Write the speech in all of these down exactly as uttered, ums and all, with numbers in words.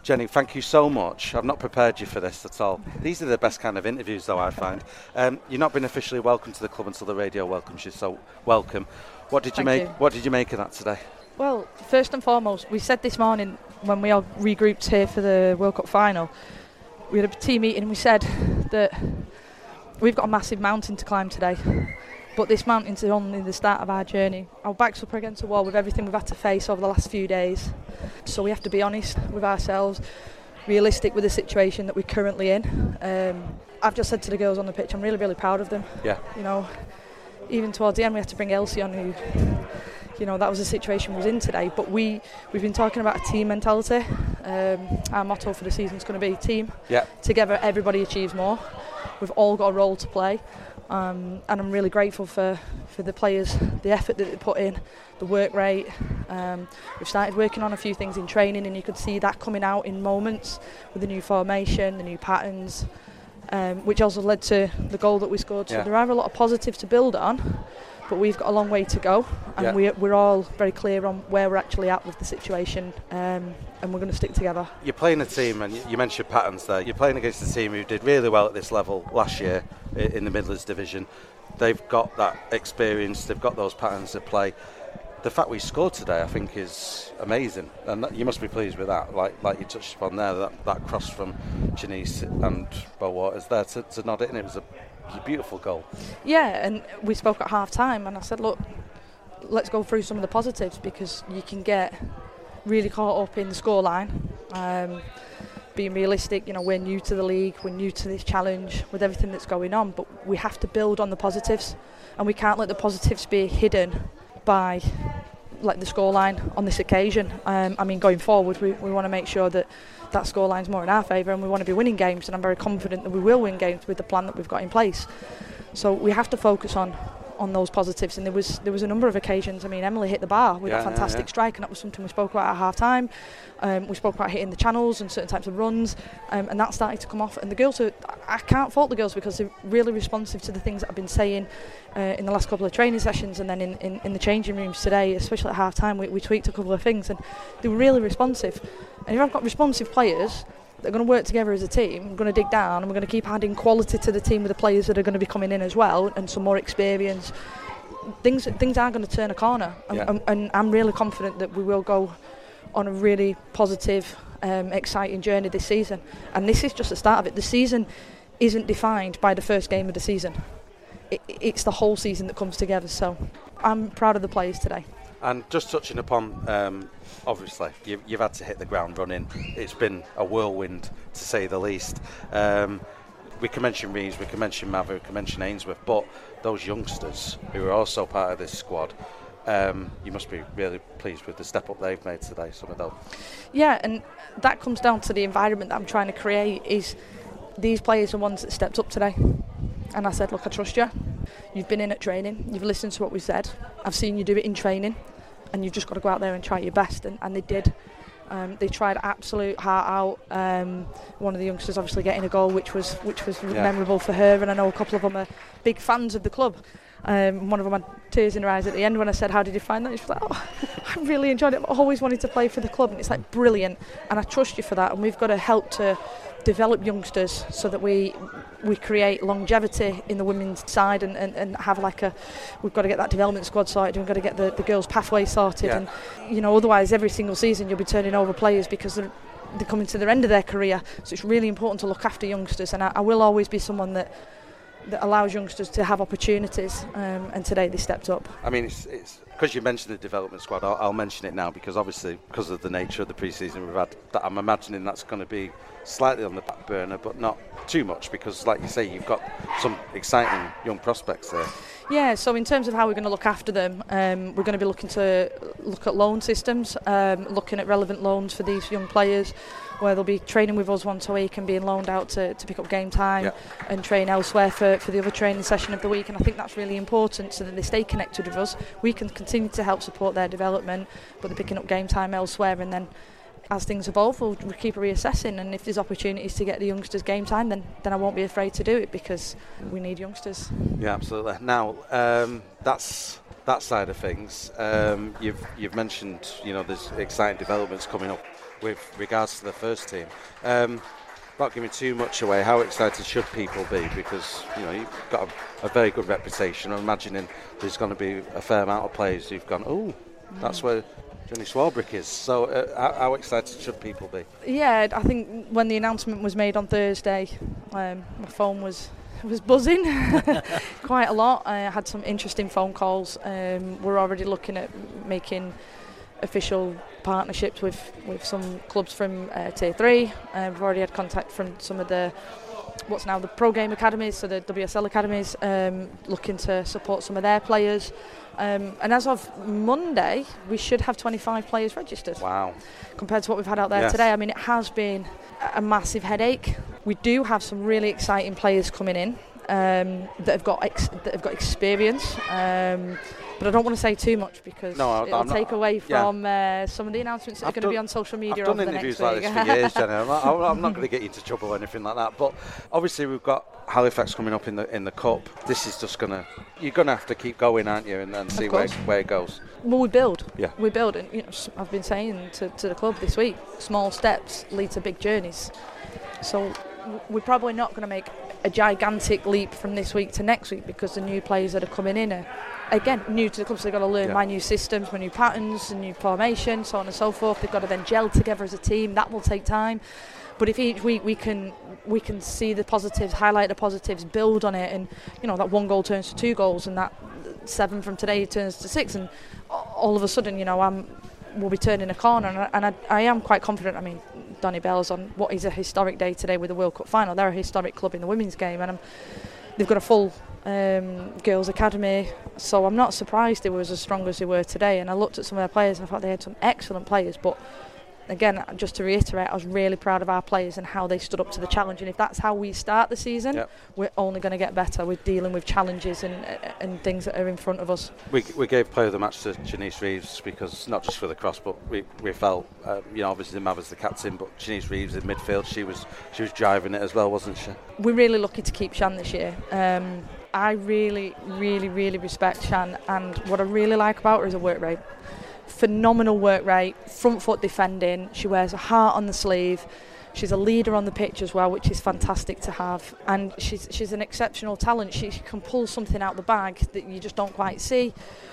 Jenny, thank you so much. I've not prepared you for this at all. These are the best kind of interviews, though, I find. Um, you've not been officially welcomed to the club until the radio welcomes you, so welcome. What did you Thank make? you. What did you make of that today? Well, first and foremost, we said this morning when we all regrouped here for the World Cup final, we had a team meeting and we said that we've got a massive mountain to climb today, but this mountain's only the start of our journey. Our back's up against the wall with everything we've had to face over the last few days, so we have to be honest with ourselves, realistic with the situation that we're currently in. Um, I've just said to the girls on the pitch, I'm really, really proud of them. Yeah. You know, even towards the end we had to bring Elsie on, who, you know, that was the situation we was in today, but we, we've been talking about a team mentality. Um, our motto for the season is going to be team. Yeah. Together everybody achieves more. We've all got a role to play. Um, and I'm really grateful for, for the players, the effort that they put in, the work rate. Um, we've started working on a few things in training, and you could see that coming out in moments with the new formation, the new patterns, um, which also led to the goal that we scored. So yeah. there are a lot of positives to build on, but we've got a long way to go, and yeah. we're, we're all very clear on where we're actually at with the situation, um, and we're going to stick together. You're playing a team, and you mentioned patterns there, you're playing against a team who did really well at this level last year in the Midlands division. They've got that experience, they've got those patterns of play. The fact we scored today, I think, is amazing, and that, you must be pleased with that. Like like you touched upon there, that, that cross from Janice and Bo Waters there to, to nod it in. It was a, it was a beautiful goal. Yeah, and we spoke at half time, and I said, look, let's go through some of the positives, because you can get really caught up in the scoreline. Um, being realistic, you know, we're new to the league, we're new to this challenge with everything that's going on, but we have to build on the positives, and we can't let the positives be hidden by like the scoreline on this occasion. Um, I mean, going forward, we, we want to make sure that that scoreline's more in our favour, and we want to be winning games, and I'm very confident that we will win games with the plan that we've got in place. So we have to focus on on those positives, and there was there was a number of occasions. I mean, Emily hit the bar with yeah, a fantastic yeah, yeah. strike, and that was something we spoke about at half time. Um, we spoke about hitting the channels and certain types of runs, um, and that started to come off. And the girls are, I can't fault the girls, because they're really responsive to the things that I've been saying uh, in the last couple of training sessions, and then in, in, in the changing rooms today, especially at half time, we, we tweaked a couple of things, and they were really responsive. And if I've got responsive players that are going to work together as a team, we're going to dig down, and we're going to keep adding quality to the team with the players that are going to be coming in as well, and some more experience. Things things are going to turn a corner, and, yeah. and, and I'm really confident that we will go on a really positive, um, exciting journey this season. And this is just the start of it. The season isn't defined by the first game of the season. It, it's the whole season that comes together. So I'm proud of the players today. And just touching upon, um, obviously, you've, you've had to hit the ground running. It's been a whirlwind, to say the least. Um, we can mention Reeves, we can mention Mather, we can mention Ainsworth, but those youngsters who are also part of this squad, um, you must be really pleased with the step up they've made today, some of them. Yeah, and that comes down to the environment that I'm trying to create. Is these players are ones that stepped up today, and I said, look, I trust you. You've been in at training, you've listened to what we said, I've seen you do it in training, and you've just got to go out there and try your best, and, and they did. Um, they tried absolute heart out. Um, one of the youngsters obviously getting a goal, which was which was yeah. memorable for her, and I know a couple of them are big fans of the club. Um, one of them had tears in her eyes at the end when I said, how did you find that? She was like, oh, I really enjoyed it. I've always wanted to play for the club, and it's like brilliant, and I trust you for that, and we've got to help to develop youngsters so that we we create longevity in the women's side, and, and, and have like a, we've got to get that development squad sorted, we've got to get the, the girls' pathway sorted, yeah. and you know, otherwise every single season you'll be turning over players because they're, they're coming to the end of their career. So it's really important to look after youngsters, and I, I will always be someone that that allows youngsters to have opportunities, um, and today they stepped up. I mean, it's it's because you mentioned the development squad, I'll, I'll mention it now, because obviously because of the nature of the pre-season we've had, that I'm imagining that's going to be slightly on the back burner, but not too much, because like you say, you've got some exciting young prospects there. Yeah, so in terms of how we're going to look after them, um, we're going to be looking to look at loan systems, um, looking at relevant loans for these young players, where they'll be training with us once a week and being loaned out to, to pick up game time, yeah. and train elsewhere for, for the other training session of the week. And I think that's really important, so that they stay connected with us. We can continue to help support their development, but they're picking up game time elsewhere, and then as things evolve, we'll, we'll keep reassessing, and if there's opportunities to get the youngsters game time, then, then I won't be afraid to do it, because we need youngsters. Yeah, absolutely. Now, um, that's that side of things. Um, you've you've mentioned, you know, there's exciting developments coming up with regards to the first team. Um, Not giving too much away, how excited should people be? Because you know you've got a, a very good reputation. I'm imagining there's going to be a fair amount of players who've gone, oh, that's where Jenny Swarbrick is. So uh, how, how excited should people be? Yeah, I think when the announcement was made on Thursday, um, my phone was was buzzing quite a lot. I had some interesting phone calls. Um, we're already looking at making official partnerships with, with some clubs from uh, Tier three. Uh, we've already had contact from some of the what's now the pro game academies, so the W S L academies, um, looking to support some of their players. Um, and as of Monday, we should have twenty-five players registered. Wow. Compared to what we've had out there yes. today. I mean, it has been a massive headache. We do have some really exciting players coming in um, that have got ex- that have got experience. Um, But I don't want to say too much because no, it'll I'm take not, away from yeah. uh, some of the announcements that I've are going to done, be on social media I've over done the interviews next like week. this for years, Jenny. I'm not, I'm not going to get you into trouble or anything like that. But obviously we've got Halifax coming up in the in the cup. This is just going to you're going to have to keep going, aren't you, and, and see where where it goes. Well, we build. Yeah. We build, and you know, I've been saying to, to the club this week, small steps lead to big journeys. So we're probably not going to make a gigantic leap from this week to next week because the new players that are coming in are, again, new to the club, so they've got to learn yeah. my new systems, my new patterns, and new formation, so on and so forth. They've got to then gel together as a team. That will take time. But if each week we can we can see the positives, highlight the positives, build on it, and you know that one goal turns to two goals, and that seven from today turns to six, and all of a sudden, you know, I'm we'll be turning a corner, and I, and I, I am quite confident. I mean, Donny Bell's on what is a historic day today with the World Cup final. They're a historic club in the women's game, and I'm, they've got a full um, girls' academy, so I'm not surprised they were as strong as they were today. And I looked at some of their players, and I thought they had some excellent players, but again, just to reiterate, I was really proud of our players and how they stood up to the challenge. And if that's how we start the season, yep. we're only going to get better with dealing with challenges and and things that are in front of us. We we gave player of the match to Janice Reeves because not just for the cross, but we we felt uh, you know obviously Mav was the captain, but Janice Reeves in midfield, she was she was driving it as well, wasn't she? We're really lucky to keep Shan this year. Um, I really, really, really respect Shan, and what I really like about her is her work rate. Phenomenal work rate, front foot defending, she wears a heart on the sleeve, she's a leader on the pitch as well, which is fantastic to have, and she's she's an exceptional talent. She, she can pull something out the bag that you just don't quite see,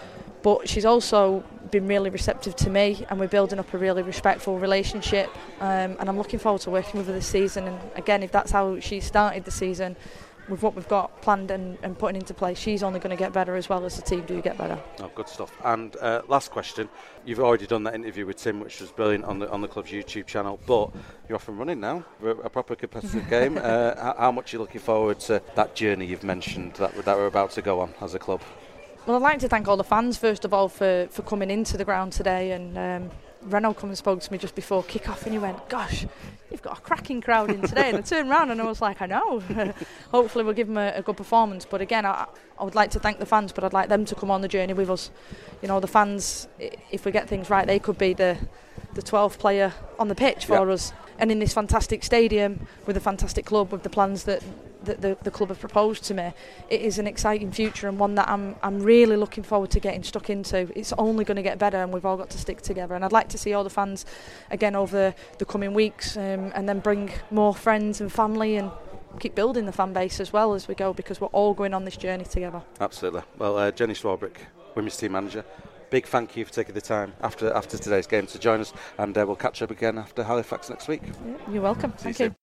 but she's also been really receptive to me, and we're building up a really respectful relationship, um, and I'm looking forward to working with her this season. And again, if that's how she started the season, with what we've got planned and, and putting into place, she's only going to get better as well as the team do get better. Oh, good stuff. And uh, last question, you've already done that interview with Tim, which was brilliant on the on the club's YouTube channel, but you're off and running now, a proper competitive game. Uh, how, how much are you looking forward to that journey you've mentioned that, that we're about to go on as a club? Well, I'd like to thank all the fans first of all for, for coming into the ground today, and um, Renault come and spoke to me just before kick-off, and he went, gosh, you've got a cracking crowd in today. And I turned around and I was like, I know. Hopefully we'll give them a, a good performance. But again, I, I would like to thank the fans, but I'd like them to come on the journey with us. You know, the fans, if we get things right, they could be the the twelfth player on the pitch for yep. us. And in this fantastic stadium, with a fantastic club, with the plans that that the, the club have proposed to me, it is an exciting future, and one that I'm I'm really looking forward to getting stuck into. It's only going to get better, and we've all got to stick together. And I'd like to see all the fans again over the, the coming weeks, um, and then bring more friends and family, and keep building the fan base as well as we go, because we're all going on this journey together. Absolutely. Well, uh, Jenny Swarbrick, women's team manager, big thank you for taking the time after after today's game to join us, and uh, we'll catch up again after Halifax next week. Yeah, you're welcome. See Thank you you. soon.